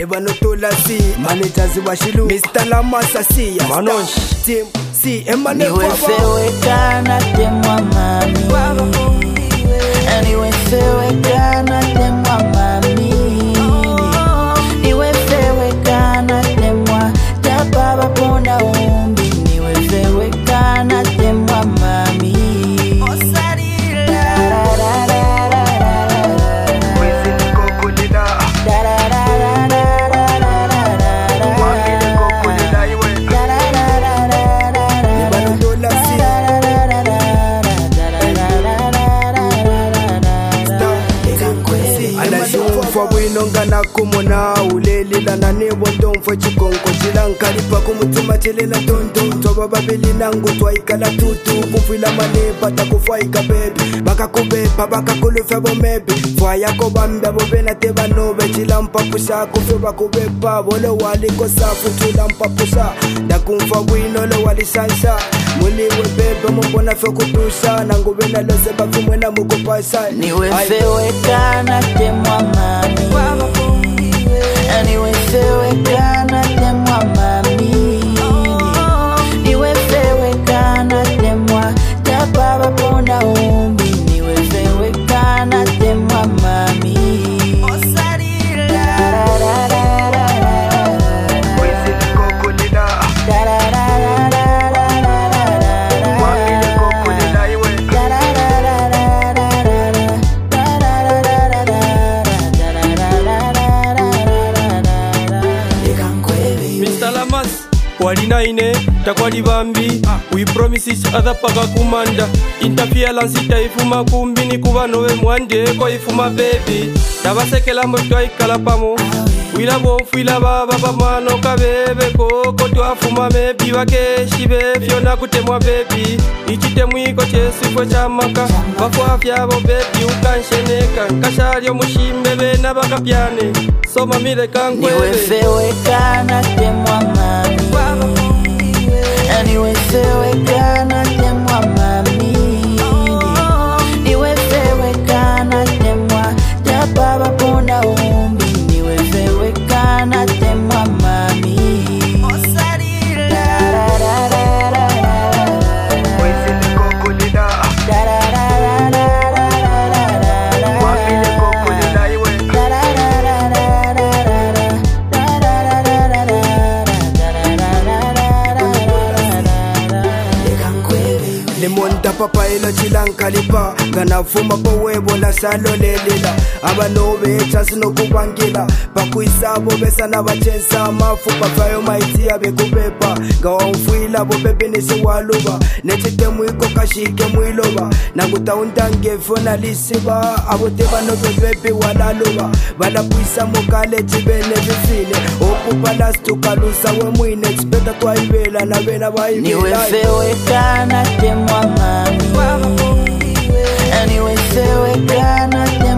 Nebanotola si managers wa Shilu Mr. Lamasa si Manosh Team si Emmanuel Niwe fewe kana temwa mami Niwe fewe kana temwa mami Niwe fewe kana temwa Tababa pona umbi Niwe fewe kana temwa mami Nongana kumona ulelila na nebo ndonfo chikonko chilankalipa kumutima chilela tonto toba babili nangu twaikala tutu kufila manepa takufaika baby baka kubepa baka kulufebo maybe fwaya ko bamba bobena teba nobe chilampa pusha kufeba kubepa bole wali ko safu chilampa pusha dakumfa wino le wali sansa muliwe bebe mbona fe kutusha nangu bena lose bakumwena mukupasa Niwe fewe kana temwa mami Niwe fewe kana temwa mami Niwe fewe kana temwa Tababa pona umbi Niwe fewe kana temwa mami Walinaine, takwali bambi We promise each other paka kumanda Interference itaifuma kumbini kuba nowe mwande kwa ifuma baby Tabasekela motwa ikalapamo Wila bofu ila baba pamano kabebe koko tuafuma mebi wakeshi befyo na kutemwa baby Ichitemwiko chesifo chamaka Wafwa fyabo baby ukansheneka Nkasharyo mushimbe bena bakapyane Soma mile kankwewe Niwe fewe kana temwa mami Niwe fewe kana temwa mami Niwe fewe kana temwa Tababa pona umbi Niwe fewe kana temwa mami Limonta papa ilo chilankalipa Gana fuma po webo la salo lelila Aba nobe chasi no kubangila Pakuisabo besa na bachensa Mafupa fayo maiti ya bekubepa Gawa mfuila bo bebe nisi waluba Nechite mwiko kashike mwiloba Naguta undange fona lisiba Aboteba no bebebi walaluba Bala puisa mokale chibene vifine Opu palas tukalusa we mwine Chibeta kwa ibela na bena ba ibela Niwe fewe kana temwa mami Niwe fewe kana temwa